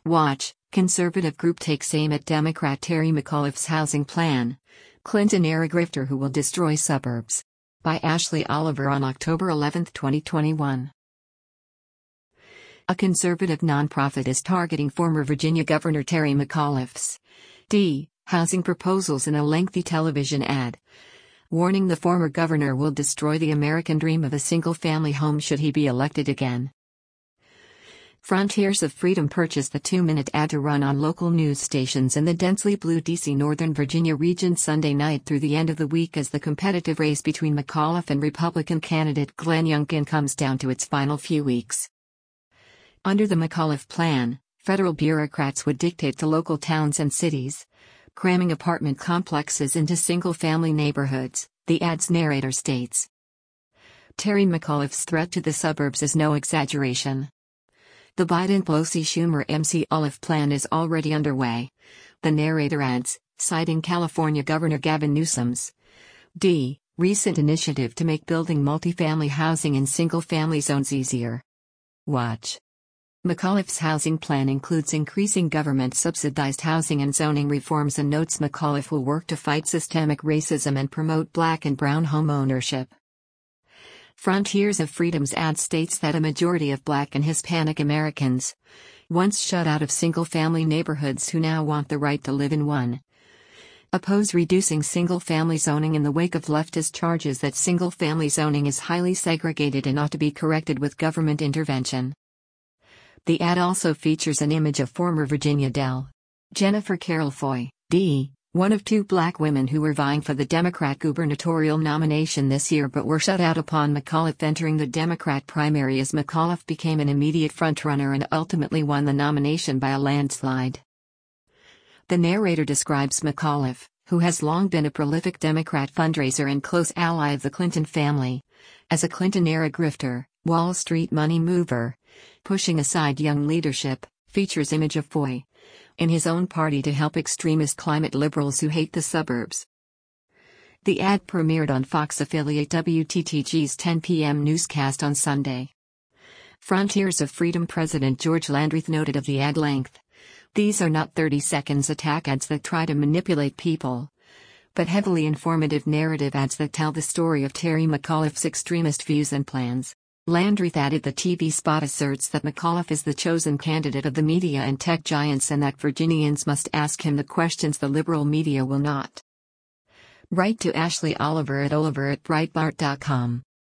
Watch, conservative group takes aim at Democrat Terry McAuliffe's housing plan. Clinton-era grifter who will destroy suburbs. By Ashley Oliver on October 11, 2021. A conservative nonprofit is targeting former Virginia Governor Terry McAuliffe's housing proposals in a lengthy television ad, warning the former governor will destroy the American dream of a single-family home should he be elected again. Frontiers of Freedom purchased the 2-minute ad to run on local news stations in the densely blue D.C. Northern Virginia region Sunday night through the end of the week as the competitive race between McAuliffe and Republican candidate Glenn Youngkin comes down to its final few weeks. Under the McAuliffe plan, federal bureaucrats would dictate to local towns and cities, cramming apartment complexes into single-family neighborhoods, the ad's narrator states. Terry McAuliffe's threat to the suburbs is no exaggeration. The Biden-Pelosi-Schumer-McAuliffe plan is already underway, the narrator adds, citing California Governor Gavin Newsom's recent initiative to make building multifamily housing in single-family zones easier. Watch. McAuliffe's housing plan includes increasing government-subsidized housing and zoning reforms and notes McAuliffe will work to fight systemic racism and promote black and brown home ownership. Frontiers of Freedom's ad states that a majority of black and Hispanic Americans, once shut out of single-family neighborhoods who now want the right to live in one, oppose reducing single-family zoning in the wake of leftist charges that single-family zoning is highly segregated and ought to be corrected with government intervention. The ad also features an image of former Virginia Dell. Jennifer Carroll Foy, one of 2 black women who were vying for the Democrat gubernatorial nomination this year but were shut out upon McAuliffe entering the Democrat primary as McAuliffe became an immediate frontrunner and ultimately won the nomination by a landslide. The narrator describes McAuliffe, who has long been a prolific Democrat fundraiser and close ally of the Clinton family, as a Clinton-era grifter, Wall Street money mover, pushing aside young leadership, features image of Foy in his own party to help extremist climate liberals who hate the suburbs. The ad premiered on Fox affiliate WTTG's 10 p.m. newscast on Sunday. Frontiers of Freedom President George Landreth noted of the ad length, "These are not 30 seconds attack ads that try to manipulate people, but heavily informative narrative ads that tell the story of Terry McAuliffe's extremist views and plans." Landreth added the TV spot asserts that McAuliffe is the chosen candidate of the media and tech giants and that Virginians must ask him the questions the liberal media will not. Write to Ashley Oliver at Breitbart.com.